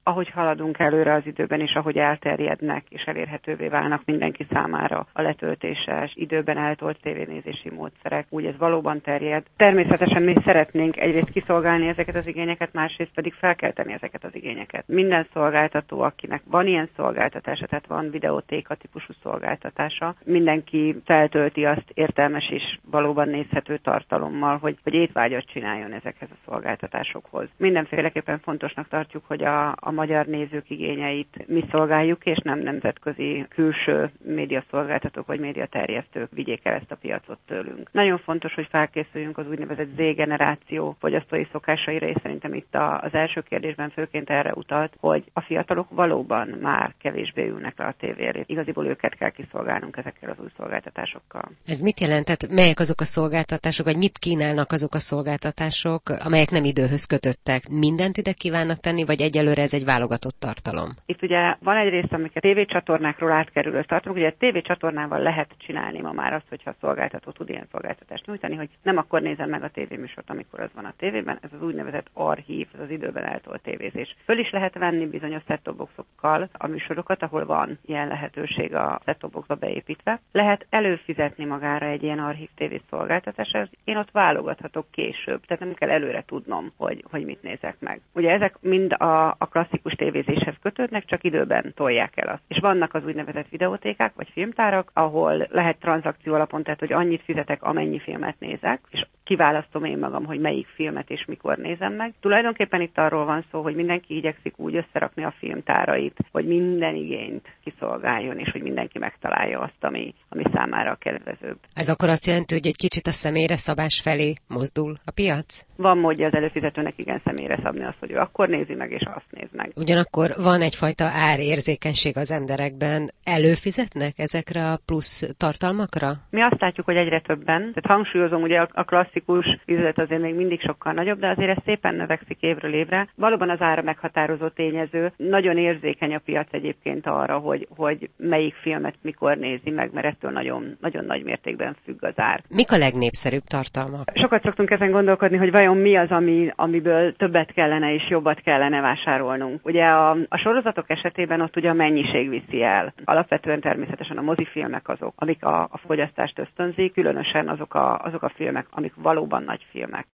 ahogy haladunk előre az időben, és ahogy elterjednek és elérhetővé válnak mindenki számára a letöltéses, időben eltolt tévénézési módszerek, úgy ez valóban terjed. Természetesen mi szeretnénk egyrészt kiszolgálni ezeket az igényeket, másrészt pedig felkelteni ezeket az igényeket. Minden szolgáltató, akinek van ilyen szolgáltatása, tehát van videótéka típusú szolgáltatása, mindenki feltölti azt értelmes és valóban nézhető tartalommal, hogy étvágyat csináljon ezekhez a szolgáltatásokhoz. Mindenféleképpen fontosnak tartjuk, hogy a magyar nézők igényeit mi szolgáljuk, és nem nemzetközi külső médiaszolgáltatók vagy médiaterjesztők vigyék el ezt a piacot tőlünk. Nagyon fontos, hogy felkészüljünk az úgynevezett Z-generáció fogyasztói szokásaira, és szerintem itt az első kérdésben főként erre utalt, hogy a fiatalok valóban már kevésbé ülnek le a tévé elé. Igaziból őket kell kiszolgálnunk ezekkel az új szolgáltatásokkal. Ez mit jelent? Tehát melyek azok a szolgáltatások, vagy mit kínálnak azok a szolgáltatások, amelyek nem időhöz kötöttek? Mindent ide kívánnak tenni, vagy egyelőre ez egy válogatott tartalom? Itt ugye van egy rész, amiket tévécsatornákról átkerülő tartalmak. Ugye a tévécsatornával lehet csinálni ma már azt, hogyha a szolgáltató tud ilyen szolgáltatást nyújtani, hogy nem akkor nézem meg a tévéműsort, amikor az van a tévében. Ez az úgynevezett archív, ez az időben eltolt tévézés. Föl is lehet venni bizonyos set-top boxokkal a műsorokat, ahol van ilyen lehetőség a set-top boxba beépítve. Lehet előfizetni magára egy ilyen archív tévé szolgáltatásra, én ott válogathatok később, tehát nem kell előre tudnom, hogy mit nézek meg. Ugye ezek mind a klasszikus tévézéshez kötődnek, csak időben tolják el azt. És vannak az úgynevezett videótékák vagy filmtárak, ahol lehet tranzakció alapon, tehát hogy annyit fizetek, amennyi filmet nézek, és kiválasztom én magam, hogy melyik filmet és mikor nézem meg. Tulajdonképpen itt arról van szó, hogy mindenki igyekszik úgy összerakni a filmtárait, hogy minden igényt kiszolgáljon, és hogy mindenki megtalálja azt, ami számára a kedvezőbb. Ez akkor azt jelenti, hogy egy kicsit a személyre szabás felé mozdul a piac? Van módja az előfizetőnek igen személyre szabni azt, hogy ő akkor nézi meg, és azt néz meg. Ugyanakkor van egyfajta árérzékenység az emberekben. Előfizetnek ezekre a plusz tartalmakra? Mi azt látjuk, hogy egyre többen. Tehát hangsúlyozom, ugye a klasszikus üzlet azért még mindig sokkal nagyobb, de azért ez szépen növekszik évről évre. Valóban az ára meghatározó tényező. Nagyon érzékeny a piac egyébként arra, hogy melyik filmet mikor nézi meg, mert ettől nagyon, nagyon nagy mértékben függ az ár. Mik a legnépszerűbb tartalmak? Sokat szoktunk ezen gondolkodni, hogy vajon mi az, amiből többet kellene és jobbat kellene vásárolnunk. Ugye a sorozatok esetében ott ugye a mennyiség viszi el. Alapvetően természetesen a mozifilmek azok, amik a fogyasztást ösztönzik, különösen azok a filmek, amik valóban nagy filmek.